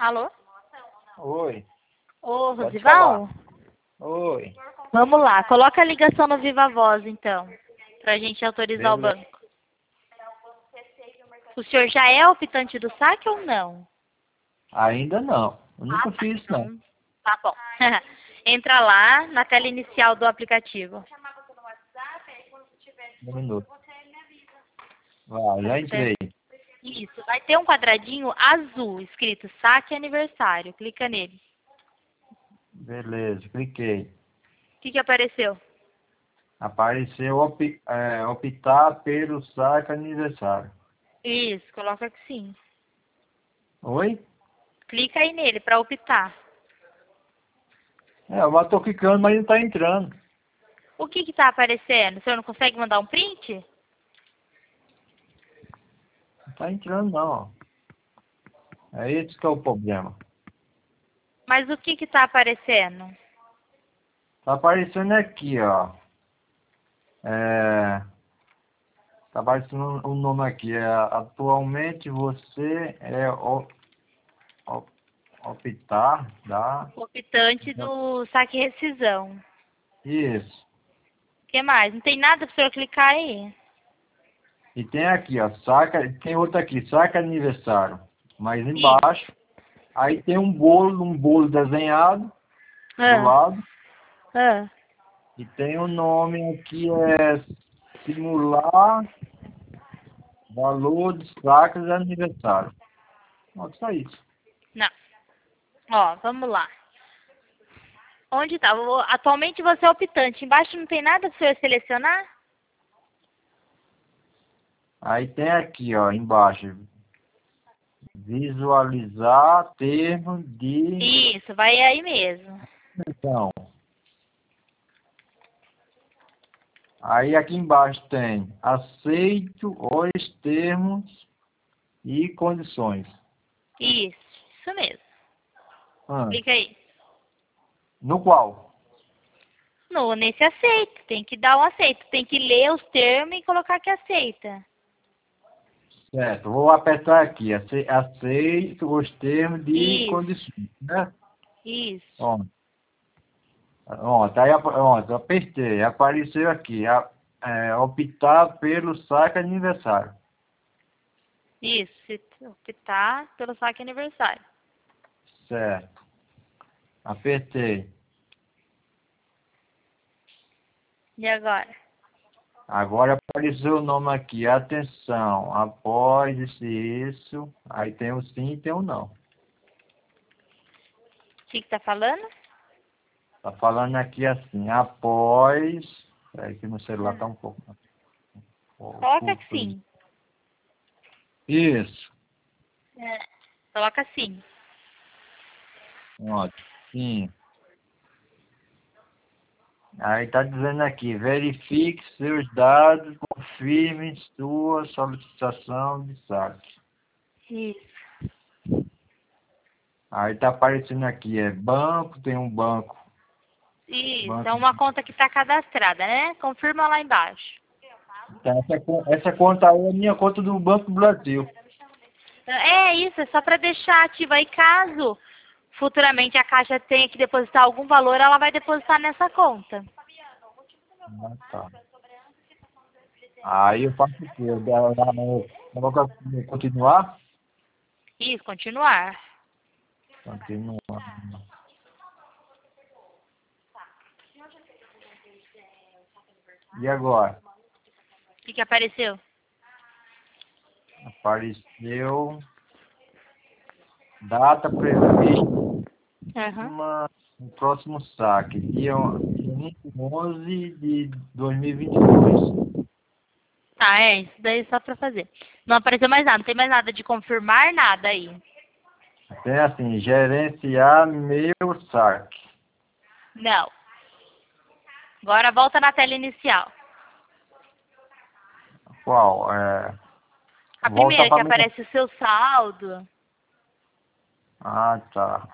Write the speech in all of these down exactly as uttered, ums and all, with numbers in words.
Alô? Oi. Ô, Pode Rosival? Oi. Vamos lá, coloca a ligação no Viva Voz, então, pra gente autorizar o Beleza. banco. O senhor já é optante do saque ou não? Ainda não. Eu nunca Ah, tá. fiz, não. Então, tá bom. Entra lá na tela inicial do aplicativo. Um minuto. Vai, já entrei. Isso, vai ter um quadradinho azul escrito saque aniversário. Clica nele. Beleza, cliquei. O que que apareceu? Apareceu op, é, optar pelo saque aniversário. Isso, coloca que sim. Oi? Clica aí nele para optar. É, eu tô clicando, mas não tá entrando. O que que tá aparecendo? O senhor não consegue mandar um print? Não tá entrando, não. É esse que é o problema. Mas o que que tá aparecendo? Tá aparecendo aqui, ó. É, tá aparecendo o nome aqui. É, atualmente você é o, o, optar da... Optante do saque e rescisão. Isso. O que mais? Não tem nada para o senhor clicar aí? E tem aqui, ó, saca, tem outro aqui, saca aniversário. Mas Isso. embaixo, aí tem um bolo, um bolo desenhado do Ah, lado. ah. E tem o nome aqui, é simular valor de sacas de aniversário. Ó, só isso. Não. Ó, vamos lá. Onde tá? O- Atualmente você é optante. Embaixo não tem nada para o senhor selecionar? Aí tem aqui, ó, embaixo, visualizar termo de... Isso, vai aí mesmo. Então, aí aqui embaixo tem aceito os termos e condições. Isso, isso mesmo. Ah, Clica aí. no qual? No, nesse aceito. Tem que dar um aceito. Tem que ler os termos e colocar que aceita. Certo, vou apertar aqui, ace- aceito os termos de Isso, condições, né? isso, Ó, ó, tá aí, apa- ó, apertei, apareceu aqui, a, é, optar pelo saque aniversário. isso. Se optar pelo saque aniversário. Certo, apertei. E agora? Agora apareceu o nome aqui, atenção, após isso, isso, aí tem o sim e tem o não. O que que tá falando? Tá falando aqui assim, após, peraí que no celular tá um pouco. um Coloca que pouco- sim. Isso. É. Coloca sim. Ótimo. Sim. Aí tá dizendo aqui, verifique seus dados, confirme sua solicitação de saque. Isso. Aí tá aparecendo aqui, é banco, tem um banco. Isso. É banco. uma conta que está cadastrada, né? Confirma lá embaixo. Tá, essa, con- essa conta aí é a minha conta do Banco do Brasil. É isso, é só para deixar ativa aí caso futuramente a Caixa tenha que depositar algum valor, ela vai depositar nessa conta. Ah, tá. Aí eu faço o quê? Eu, eu, eu, eu vou continuar? Isso, continuar. Continuar. E agora? O que que apareceu? Apareceu data prevista Aham. uma, no próximo saque, dia, dia onze de dois mil e vinte e dois. Tá, é isso daí só para fazer. Não apareceu mais nada, não tem mais nada de confirmar nada aí. Tem assim, gerenciar meu saque. Não. Agora volta na tela inicial. Qual? É, A volta primeira que para minha... aparece o seu saldo. Ah, tá.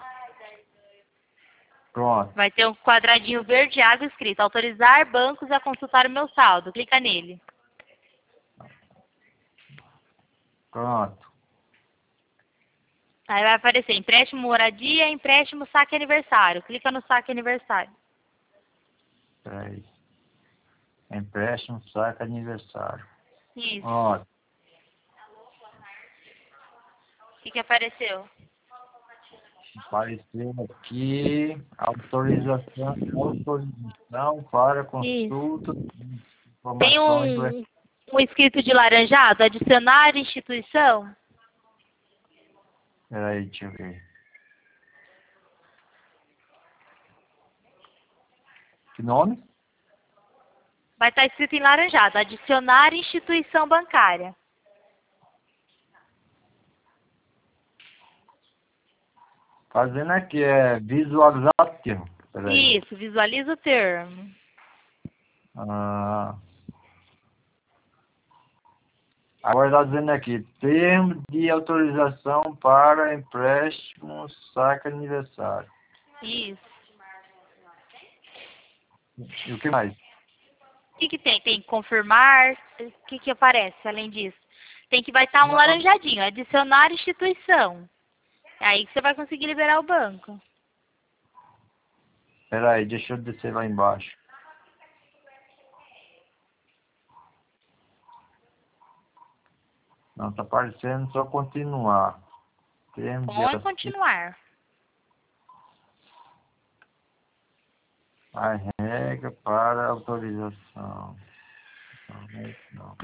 Pronto. Vai ter um quadradinho verde água escrito autorizar bancos a consultar o meu saldo. Clica nele. Pronto. Aí vai aparecer empréstimo moradia, empréstimo saque aniversário. Clica no saque aniversário. Peraí. Empréstimo, saque aniversário. Isso. Ó, O que, que apareceu? apareceu aqui autorização, autorização para Isso. consulta de Tem informações do... um, um escrito de laranjado, adicionar instituição. Peraí, deixa eu ver. Que nome? Vai estar escrito em laranjado, adicionar instituição bancária. Fazendo aqui, é visualizar termo. Peraí. Isso, visualiza o termo. Ah, agora está dizendo aqui, termo de autorização para empréstimo saque aniversário. Isso. E o que mais? O que, que tem? Tem que confirmar. O que, que aparece além disso? Tem que vai estar um Não. laranjadinho, adicionar instituição. É aí que você vai conseguir liberar o banco. Peraí, deixa eu descer lá embaixo. Não, tá aparecendo só continuar. Termo de Põe acesso. continuar. A regra para autorização. Não, não.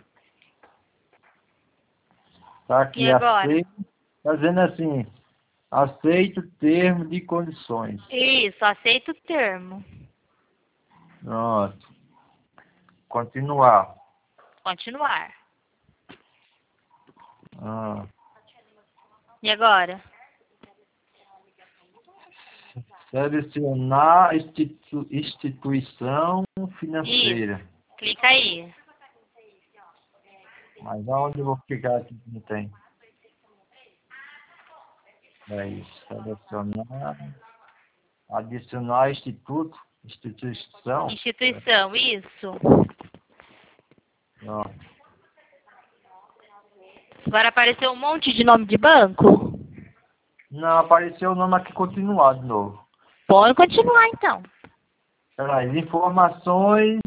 Tá aqui, E agora? aceito. Tá dizendo assim, aceito termo de condições. Isso, aceita o termo. Pronto. Continuar. Continuar. Ah, E agora? selecionar institu instituição financeira. Isso. Clica aí. Mas aonde eu vou clicar aqui que não tem? É isso. Selecionar. Adicionar instituto. Instituição. Instituição, isso. Pronto. Agora apareceu um monte de nome de banco. Não, apareceu o nome aqui continuar de novo. Põe continuar então. Peraí, informações.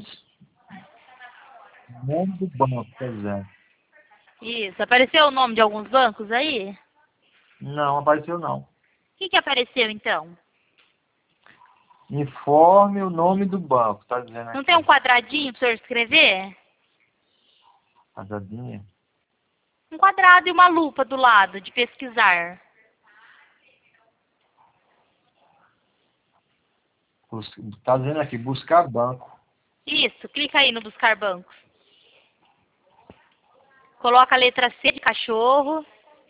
Nome do banco, por exemplo. Isso. Apareceu o nome de alguns bancos aí? Não, apareceu não. O que, que apareceu então? Informe o nome do banco, tá dizendo aqui. Não tem um quadradinho para o senhor escrever? Casadinha. Um quadrado e uma lupa do lado de pesquisar. Bus- Tá dizendo aqui, buscar banco. Isso, clica aí no buscar bancos. Coloca a letra C de cachorro.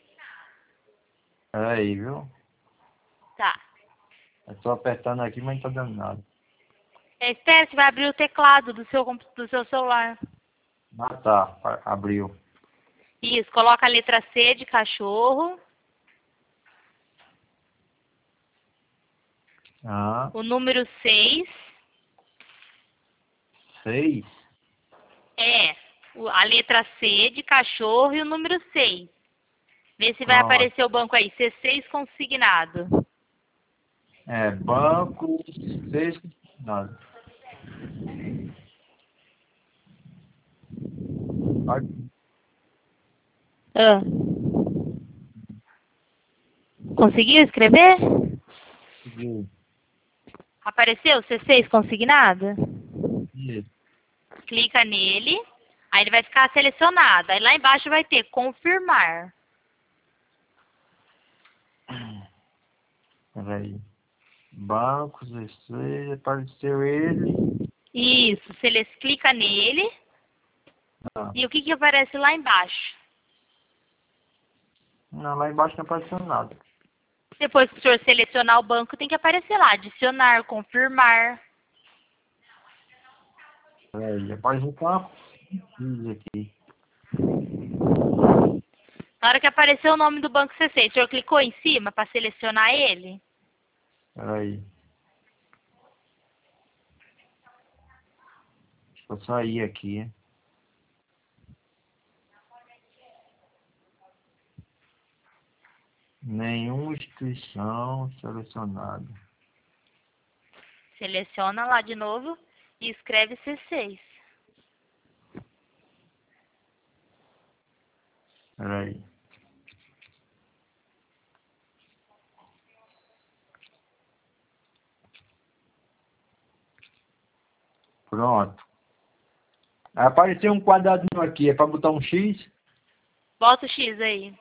Peraí, viu? Tá. Eu tô apertando aqui, mas não tá dando nada. É, espera que vai abrir o teclado do seu, compu- do seu celular. Ah, tá. A- Abriu. Isso, coloca a letra C de cachorro. Ah, O número seis. seis. É, o- a letra C de cachorro e o número seis. Vê se vai Pronto. aparecer o banco aí, C seis consignado. É, banco, seis, nada. Aqui. Ah. Conseguiu escrever? Viu? Apareceu C seis consignado? Isso. Clica nele, aí ele vai ficar selecionado. Aí lá embaixo vai ter confirmar. Peraí. Bancos, esse, apareceu ele. Isso, você clica nele. Ah, E o que que aparece lá embaixo? não, lá embaixo não apareceu nada. Depois que o senhor selecionar o banco, tem que aparecer lá, adicionar, confirmar. Peraí, apareceu uma coisa aqui. Na hora que apareceu o nome do banco C seis, o senhor clicou em cima para selecionar ele? Peraí. Deixa eu sair aqui. Nenhum instituição selecionada. Seleciona lá de novo e escreve C seis. Peraí. Pronto. Apareceu um quadradinho aqui, é para botar um X? Bota o X aí.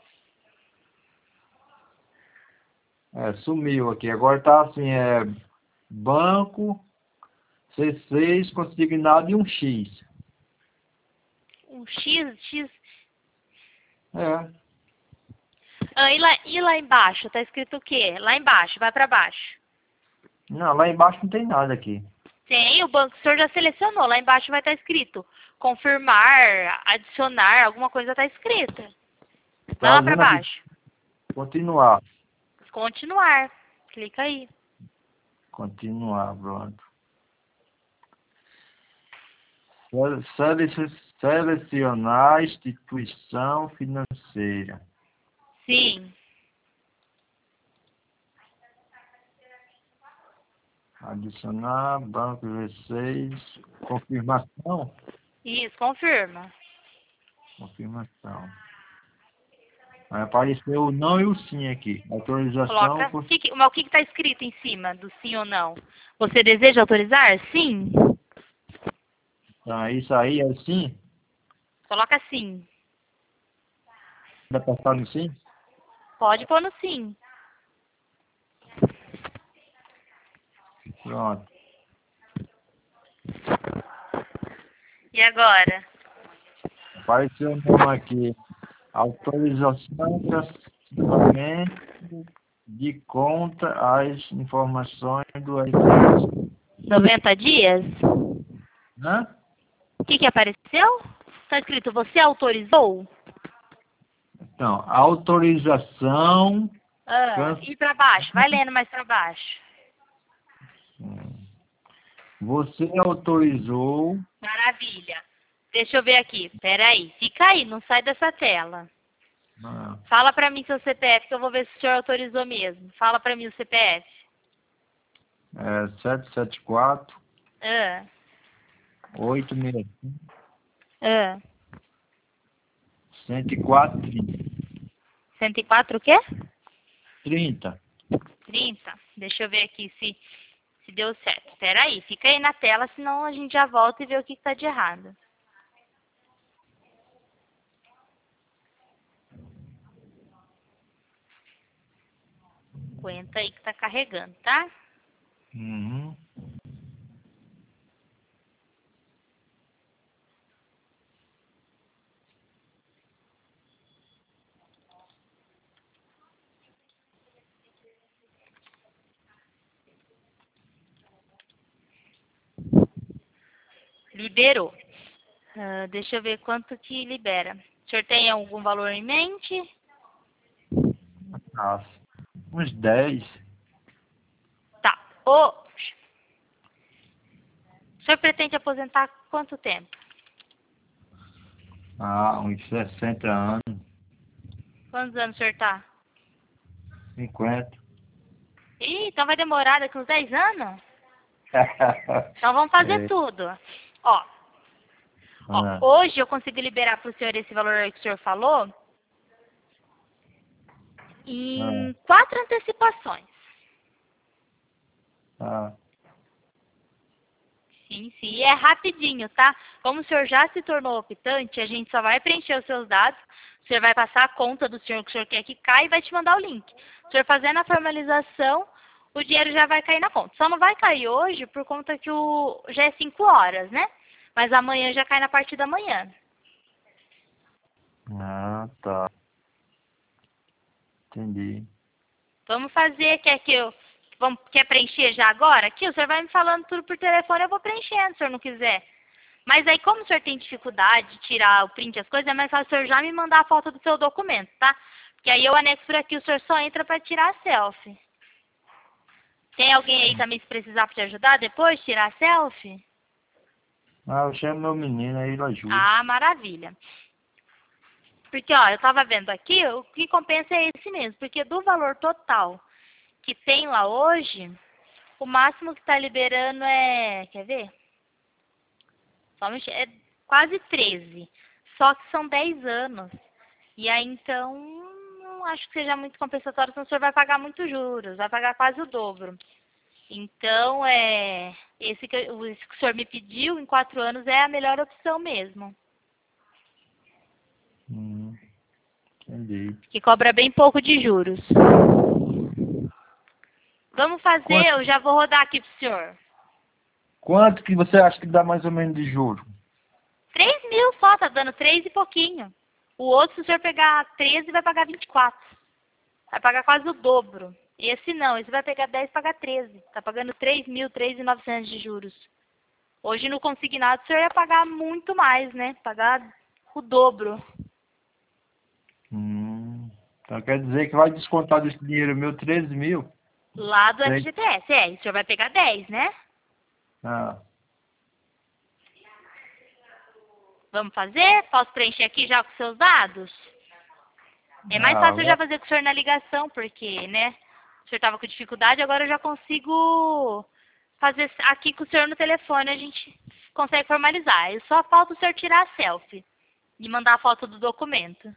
É, sumiu aqui. Agora tá assim, é banco, C seis, consignado e um X. Um X, X. É. Ah, e, lá, e lá embaixo? Tá escrito o quê? Lá embaixo, vai pra baixo. Não, lá embaixo não tem nada aqui. Tem, o banco o senhor já selecionou. Lá embaixo vai estar escrito confirmar, adicionar, alguma coisa tá escrita. Vai Tá lá pra dizendo aqui, baixo. continuar. Continuar. Clica aí. Continuar, pronto. Sele- Selecionar instituição financeira. Sim. Adicionar, banco V seis, confirmação. Isso, confirma. Confirmação. Vai aparecer o não e o sim aqui. Autorização. Coloca. Por... Que que, mas o que está escrito em cima do sim ou não? Você deseja autorizar? Sim. Tá, isso aí é o sim? Coloca sim. Vai passar no sim? Pode pôr no sim. Pronto. E agora? Apareceu o nome aqui. Autorização de acionamento de conta às informações do R P. noventa dias? Hã? O que que apareceu? Está escrito, você autorizou? Então, autorização. Ah, can- e para baixo, vai lendo mais para baixo. Você autorizou. Maravilha. Deixa eu ver aqui. Peraí, fica aí, não sai dessa tela. Ah, Fala para mim seu C P F que eu vou ver se o senhor autorizou mesmo. Fala para mim o C P F. é sete sete quatro, Ah, oito seis cinco, ah. cento e quatro, cento e quatro o quê? trinta. trinta. Deixa eu ver aqui se, se deu certo. Espera aí, fica aí na tela, senão a gente já volta e vê o que está de errado. Aguenta aí que tá carregando, tá? Uhum. Liberou. Ah, deixa eu ver quanto que libera. O senhor tem algum valor em mente? Nossa, uns dez. Tá. O, o senhor pretende aposentar quanto tempo? Ah, uns sessenta anos. Quantos anos o senhor tá? cinquenta. Ih, então vai demorar daqui uns dez anos? Então vamos fazer É, tudo. Ó, ó, ah, hoje eu consigo liberar para o senhor esse valor aí que o senhor falou ah, em quatro antecipações. ah, Sim, sim. E é rapidinho, tá? Como o senhor já se tornou optante, a gente só vai preencher os seus dados, o senhor vai passar a conta do senhor que o senhor quer que caia e vai te mandar o link. O senhor fazendo a formalização, o dinheiro já vai cair na conta. Só não vai cair hoje por conta que o já é cinco horas, né? Mas amanhã já cai na parte da manhã. ah, tá. Entendi. Vamos fazer, quer que eu... Vamos, quer preencher já agora? Aqui, o senhor vai me falando tudo por telefone, eu vou preenchendo, se o senhor não quiser. Mas aí, como o senhor tem dificuldade de tirar o print das coisas, é mais fácil o senhor já me mandar a foto do seu documento, tá? Porque aí eu anexo por aqui, o senhor só entra para tirar a selfie. Tem alguém aí também se precisar para te ajudar depois, tirar a selfie? Ah, eu chamo meu menino aí, ele ajuda. Ah, maravilha. Porque, ó, eu tava vendo aqui, o que compensa é esse mesmo, porque do valor total que tem lá hoje, o máximo que está liberando é... Quer ver? Só mexer, é quase treze. Só que são dez anos. E aí, então, não acho que seja muito compensatório, senão o senhor vai pagar muito juros. Vai pagar quase o dobro. Então, é, esse que, eu- esse que o senhor me pediu, em quatro anos, é a melhor opção mesmo. Hum, entendi. Que cobra bem pouco de juros. Vamos fazer, Quanto, eu já vou rodar aqui pro senhor. quanto que você acha que dá mais ou menos de juro? Três mil só, tá dando três e pouquinho. O outro, se o senhor pegar treze, vai pagar vinte e quatro. Vai pagar quase o dobro. Esse não, esse vai pegar dez e pagar treze. Tá pagando três mil, três mil e novecentos de juros. Hoje no consignado o senhor ia pagar muito mais, né? Pagar o dobro. Hum, então quer dizer que vai descontar desse dinheiro meu treze mil? Lá do Sei. F G T S, é, o senhor vai pegar dez, né? Ah, Vamos fazer? Posso preencher aqui já com seus dados? É mais ah, fácil eu já fazer com o senhor na ligação, porque, né? O senhor estava com dificuldade, agora eu já consigo fazer aqui com o senhor no telefone, a gente consegue formalizar. Eu só falta o senhor tirar a selfie e mandar a foto do documento.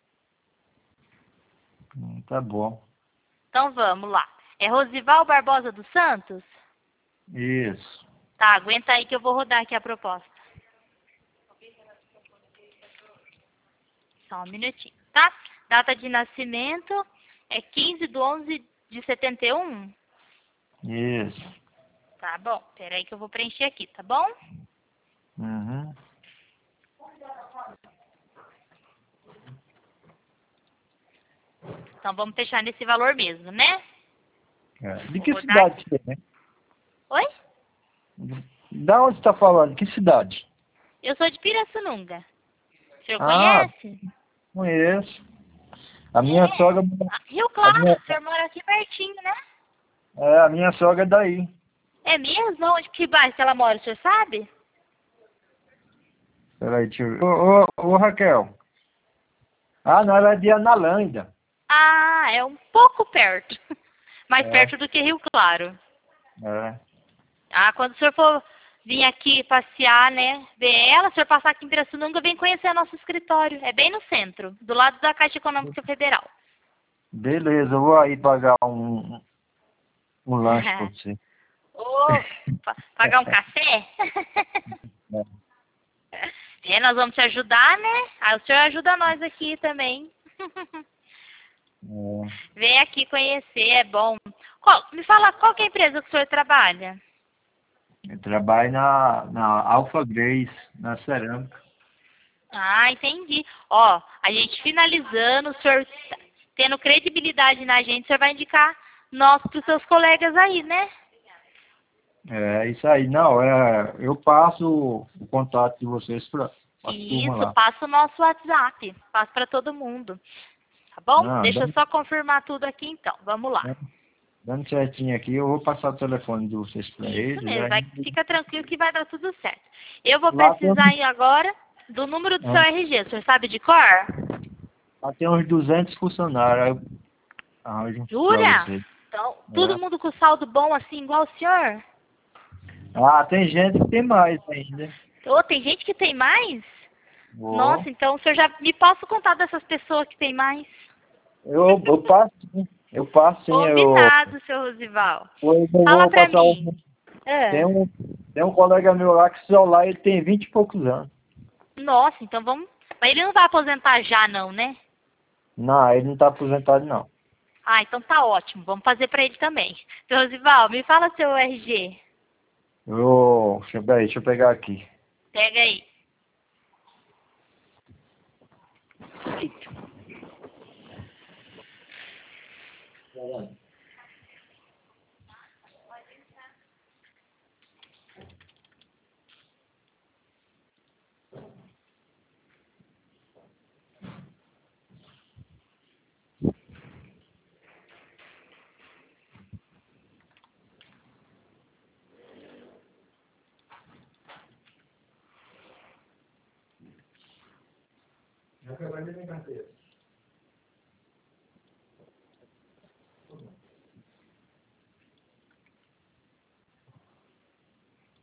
hum, tá bom. Então vamos lá. É Rosival Barbosa dos Santos? Isso. Tá, aguenta aí que eu vou rodar aqui a proposta. Só um minutinho, tá? Data de nascimento é quinze de onze de setenta e um? Isso. Tá bom, peraí que eu vou preencher aqui, tá bom? Uhum. Então vamos fechar nesse valor mesmo, né? É. De Vou que rodar cidade aqui. você é, né? Oi? Da onde você está falando? Que cidade? Eu sou de Pirassununga. O senhor Ah, conhece? conheço. A minha É. sogra, Ah, Rio a Claro, minha, o senhor mora aqui pertinho, né? é, a minha sogra é daí. É mesmo? Onde que bairro que ela mora, o senhor sabe? Peraí, deixa eu ver. Ô, ô, ô, Raquel. Ah, não, ela é de Analândia. Ah, é um pouco perto. Mais É, perto do que Rio Claro. é. Ah, quando o senhor for vir aqui passear, né, ver ela, o senhor passar aqui em Pirassununga, vem conhecer nosso escritório. É bem no centro, do lado da Caixa Econômica Federal. Beleza, eu vou aí pagar um, um lanche pra você. Ô, pa- pagar um café? É, nós vamos te ajudar, né? Aí o senhor ajuda nós aqui também. É. Vem aqui conhecer, é bom. Qual- me fala, qual que é a empresa que o senhor trabalha? Eu trabalho na, na Alpha Grace, na cerâmica. Ah, entendi. Ó, a gente finalizando, o senhor t- tendo credibilidade na gente, o senhor vai indicar nós para os seus colegas aí, né? É isso aí. Não, é, eu passo o contato de vocês para a turma Isso, lá. passa o nosso WhatsApp, passa para todo mundo. Tá bom? Não, Deixa eu dando, só confirmar tudo aqui então. Vamos lá. dando certinho aqui, eu vou passar o telefone de vocês para Isso eles. mesmo, Aí, vai, fica tranquilo que vai dar tudo certo. Eu vou lá tem, precisar aí agora do número do seu ah, R G, o senhor sabe de cor? lá tem uns duzentos funcionários. Aí eu arranjo para Jura? vocês. Então, todo É. mundo com saldo bom assim, igual o senhor? Ah, tem gente que tem mais ainda. Ô, tem gente que tem mais? Vou. Nossa, então o senhor já me passa o contato dessas pessoas que tem mais? Eu, eu passo, sim. Eu passo sim, eu, Combinado, seu Rosival. eu Fala vou pra passar o. mim. Tem Ah, um, tem um colega meu lá que seu lá, ele tem vinte e poucos anos. nossa, então vamos... Mas ele não vai aposentar já não, né? Não, ele não tá aposentado não. Ah, então tá ótimo. Vamos fazer pra ele também. Seu Rosival, me fala seu R G. Eu, deixa, eu- peraí, deixa eu pegar aqui. Pega aí.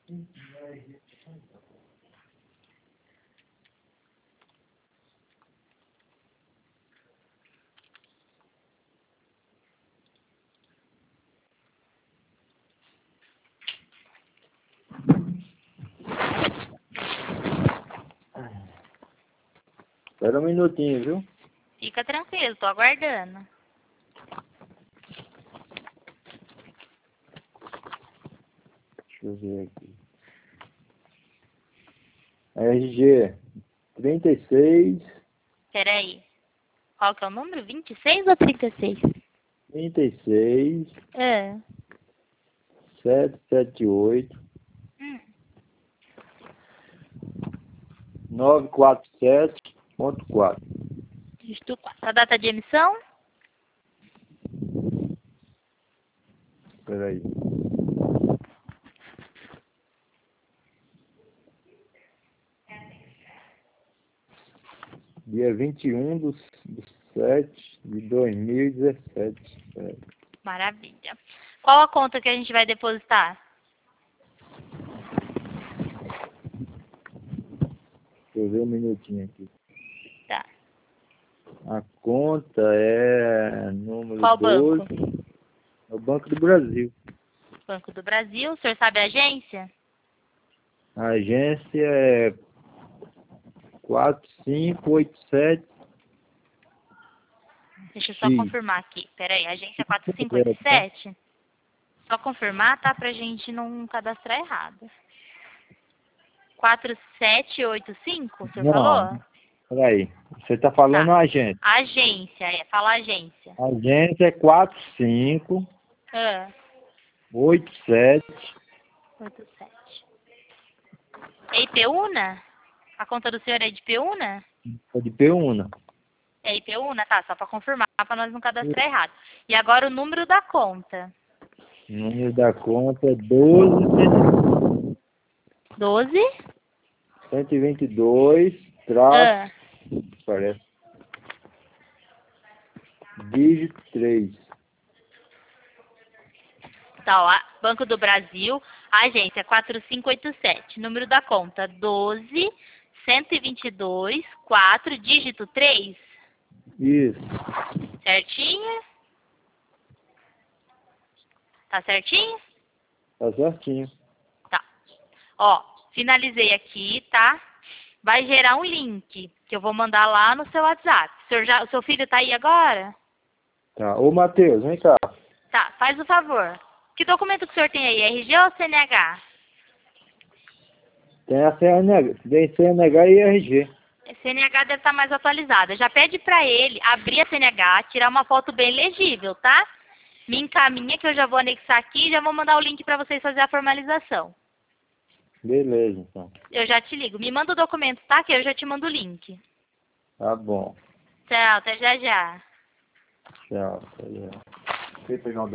Espera um minutinho, viu? Fica tranquilo, tô aguardando. Deixa eu ver aqui. R G trinta e seis. Peraí. Qual que é o número? vinte e seis ou trinta e seis? trinta e seis, É. setecentos e setenta e oito, Hum. novecentos e quarenta e sete ponto quatro. Dígito quatro. A data de emissão? Espera aí. Dia vinte e um do sete de dois mil e dezessete. É. Maravilha. Qual a conta que a gente vai depositar? Deixa eu ver um minutinho aqui. Tá. A conta é número Qual doze. banco? É o Banco do Brasil. Banco do Brasil. O senhor sabe a agência? A agência é quatro cinco oito sete. Deixa eu só Sim. confirmar aqui. Peraí, agência quatro cinco oito sete? Só confirmar, tá? Pra gente não cadastrar errado. quatro sete oito cinco, o senhor Não, falou? peraí. Você está falando Tá. a agência. Agência, é. Fala agência. A agência é quatro cinco Ah, oito sete. oito sete. É Ipeúna? A conta do senhor é de Ipeúna? É de Peúna. É Ipeúna? Tá, só pra confirmar, pra nós não cadastrar errado. E agora o número da conta. O número da conta é doze doze? cento e vinte e dois, traço, Ah, parece, dígito três. tá, ó. Banco do Brasil, agência quatro cinco oito sete. Número da conta doze, cento e vinte e dois, quatro, dígito três. Isso, Certinho? Tá certinho? tá certinho. Tá. Ó, finalizei aqui, tá? Vai gerar um link que eu vou mandar lá no seu WhatsApp. O, senhor já, o seu filho tá aí agora? Tá, ô Matheus, vem cá. Tá, faz o favor. Que documento que o senhor tem aí? R G ou C N H? Tem a C N H, tem C N H e R G. C N H deve estar mais atualizada. Já pede pra ele abrir a C N H, tirar uma foto bem legível, tá? Me encaminha que eu já vou anexar aqui e já vou mandar o link pra vocês fazer a formalização. Beleza, então. Eu já te ligo. Me manda o documento, tá? Que eu já te mando o link. Tá bom. Tchau, até já já. Tchau. Até já. Deixa eu pegar um